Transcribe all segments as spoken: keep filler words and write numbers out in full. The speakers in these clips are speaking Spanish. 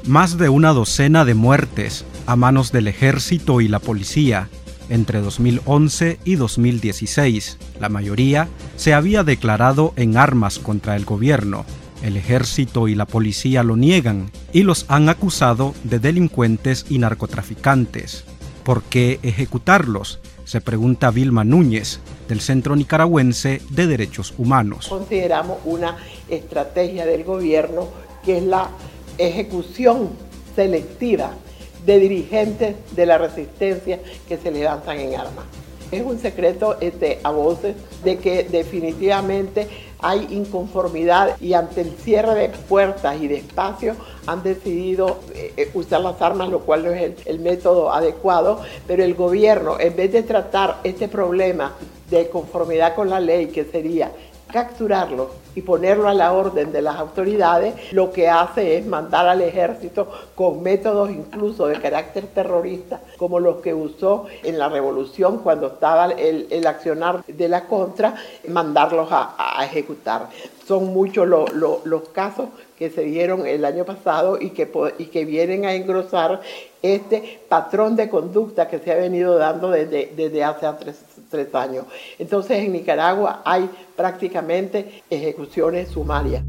Más de una docena de muertes a manos del ejército y la policía entre dos mil once y dos mil dieciséis. La mayoría se había declarado en armas contra el gobierno. El ejército y la policía lo niegan y los han acusado de delincuentes y narcotraficantes. ¿Por qué ejecutarlos?, se pregunta Vilma Núñez, del Centro Nicaragüense de Derechos Humanos. Consideramos una estrategia del gobierno que es la ejecución selectiva de dirigentes de la resistencia que se levantan en armas. Es un secreto este, a voces de que definitivamente hay inconformidad y ante el cierre de puertas y de espacios han decidido eh, usar las armas, lo cual no es el, el método adecuado, pero el gobierno, en vez de tratar este problema de conformidad con la ley, que sería capturarlo y ponerlo a la orden de las autoridades, lo que hace es mandar al ejército con métodos incluso de carácter terrorista, como los que usó en la revolución cuando estaba el, el accionar de la contra, mandarlos a, a ejecutar. Son muchos lo, lo, los casos que se dieron el año pasado y que, y que vienen a engrosar este patrón de conducta que se ha venido dando desde, desde hace tres, tres años. Entonces en Nicaragua hay prácticamente ejecuciones sumarias.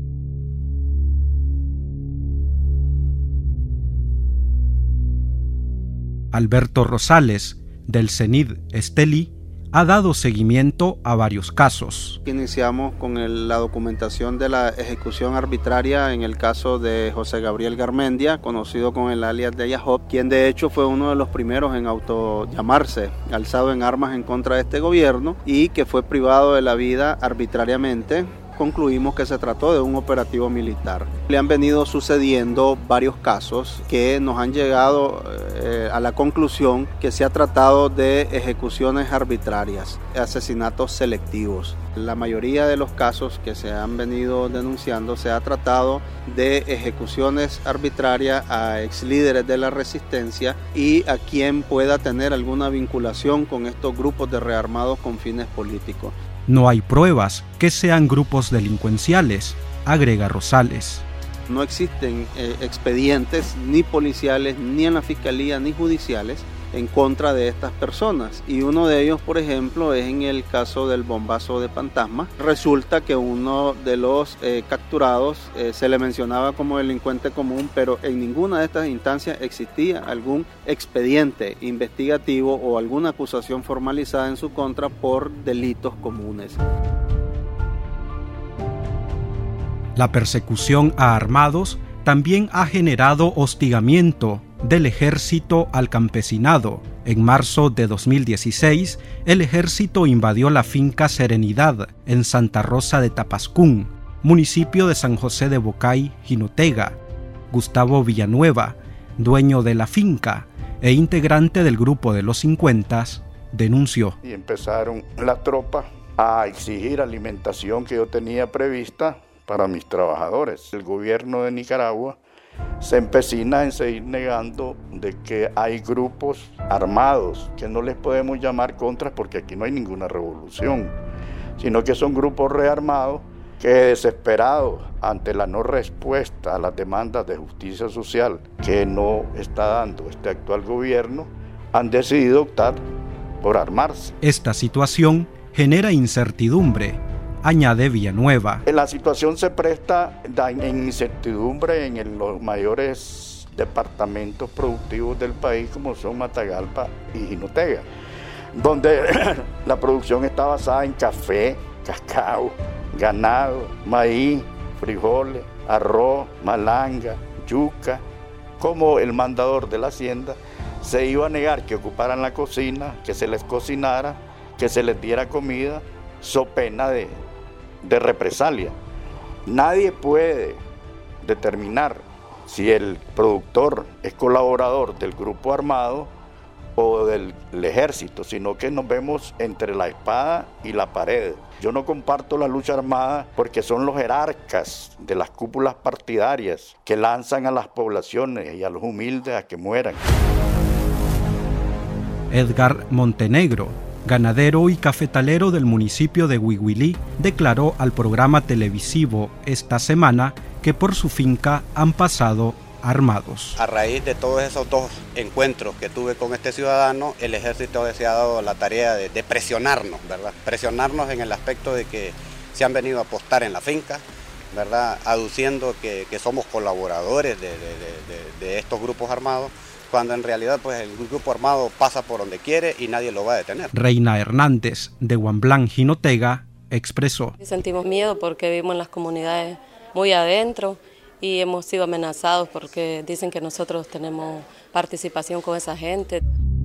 Alberto Rosales, del CENID Estelí, ha dado seguimiento a varios casos. Iniciamos con el, la documentación de la ejecución arbitraria en el caso de José Gabriel Garmendia, conocido con el alias de Yahop, quien de hecho fue uno de los primeros en autollamarse alzado en armas en contra de este gobierno y que fue privado de la vida arbitrariamente. Concluimos que se trató de un operativo militar. Le han venido sucediendo varios casos que nos han llegado eh, a la conclusión que se ha tratado de ejecuciones arbitrarias, asesinatos selectivos. La mayoría de los casos que se han venido denunciando se ha tratado de ejecuciones arbitrarias a ex líderes de la resistencia y a quien pueda tener alguna vinculación con estos grupos de rearmados con fines políticos. No hay pruebas que sean grupos delincuenciales, agrega Rosales. No existen eh, expedientes ni policiales, ni en la fiscalía, ni judiciales en contra de estas personas. Y uno de ellos, por ejemplo, es en el caso del bombazo de Fantasma. Resulta que uno de los eh, capturados eh, se le mencionaba como delincuente común, pero en ninguna de estas instancias existía algún expediente investigativo o alguna acusación formalizada en su contra por delitos comunes. La persecución a armados también ha generado hostigamiento del ejército al campesinado. En marzo de dos mil dieciséis, el ejército invadió la finca Serenidad en Santa Rosa de Tapascún, municipio de San José de Bocay, Jinotega. Gustavo Villanueva, dueño de la finca e integrante del grupo de los cincuenta, denunció. Y empezaron la tropa a exigir alimentación que yo tenía prevista para mis trabajadores. El gobierno de Nicaragua se empecina en seguir negando de que hay grupos armados, que no les podemos llamar contras porque aquí no hay ninguna revolución, sino que son grupos rearmados que desesperados ante la no respuesta a las demandas de justicia social que no está dando este actual gobierno, han decidido optar por armarse. Esta situación genera incertidumbre, añade Villanueva. La situación se presta en incertidumbre en los mayores departamentos productivos del país como son Matagalpa y Jinotega, donde la producción está basada en café, cacao, ganado, maíz, frijoles, arroz, malanga, yuca. Como el mandador de la hacienda se iba a negar que ocuparan la cocina, que se les cocinara, que se les diera comida, so pena de, de represalia. Nadie puede determinar si el productor es colaborador del grupo armado o del, del ejército, sino que nos vemos entre la espada y la pared. Yo no comparto la lucha armada porque son los jerarcas de las cúpulas partidarias que lanzan a las poblaciones y a los humildes a que mueran. Edgar Montenegro, ganadero y cafetalero del municipio de Huihuilí, declaró al programa televisivo esta semana que por su finca han pasado armados. A raíz de todos esos dos encuentros que tuve con este ciudadano, el ejército se ha dado la tarea de, de presionarnos, ¿verdad? Presionarnos en el aspecto de que se han venido a apostar en la finca, ¿verdad? Aduciendo que, que somos colaboradores de, de, de, de estos grupos armados, cuando en realidad pues, el grupo armado pasa por donde quiere y nadie lo va a detener. Reina Hernández, de Huamblán, Jinotega, expresó. Sentimos miedo porque vivimos en las comunidades muy adentro y hemos sido amenazados porque dicen que nosotros tenemos participación con esa gente.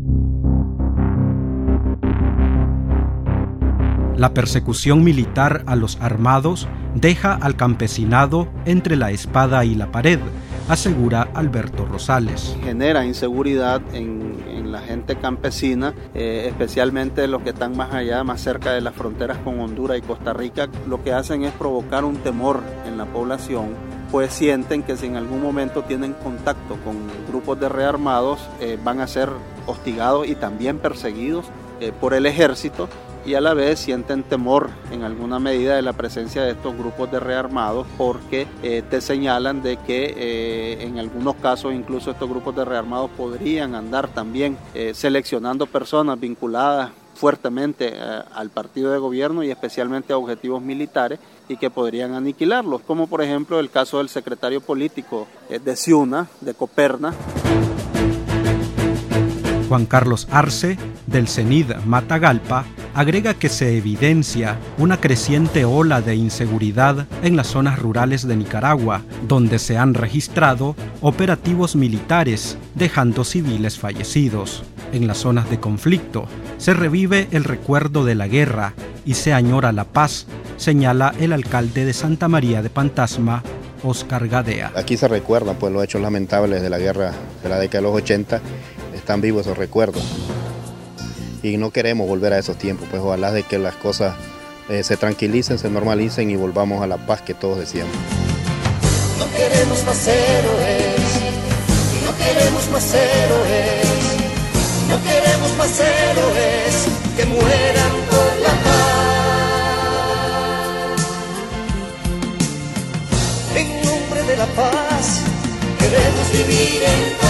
La persecución militar a los armados deja al campesinado entre la espada y la pared, asegura Alberto Rosales. Genera inseguridad en, en la gente campesina, eh, especialmente los que están más allá, más cerca de las fronteras con Honduras y Costa Rica. Lo que hacen es provocar un temor en la población, pues sienten que si en algún momento tienen contacto con grupos de rearmados, eh, van a ser hostigados y también perseguidos eh, por el ejército, y a la vez sienten temor en alguna medida de la presencia de estos grupos de rearmados porque eh, te señalan de que eh, en algunos casos incluso estos grupos de rearmados podrían andar también eh, seleccionando personas vinculadas fuertemente eh, al partido de gobierno y especialmente a objetivos militares y que podrían aniquilarlos, como por ejemplo el caso del secretario político eh, de Ciuna, de Coperna. Juan Carlos Arce, del CENID Matagalpa, agrega que se evidencia una creciente ola de inseguridad en las zonas rurales de Nicaragua, donde se han registrado operativos militares, dejando civiles fallecidos. En las zonas de conflicto, se revive el recuerdo de la guerra y se añora la paz, señala el alcalde de Santa María de Pantasma, Oscar Gadea. Aquí se recuerdan pues, los hechos lamentables de la guerra de la década de los ochenta, están vivos esos recuerdos. Y no queremos volver a esos tiempos, pues ojalá de que las cosas eh, se tranquilicen, se normalicen y volvamos a la paz que todos deseamos. No queremos más héroes, no queremos más héroes, no queremos más héroes que mueran por la paz. En nombre de la paz, queremos vivir en paz.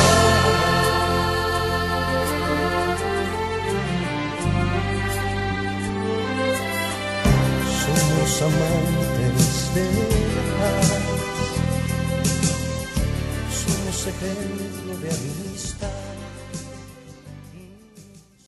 Somos amantes de la paz, somos ejemplo de amistad.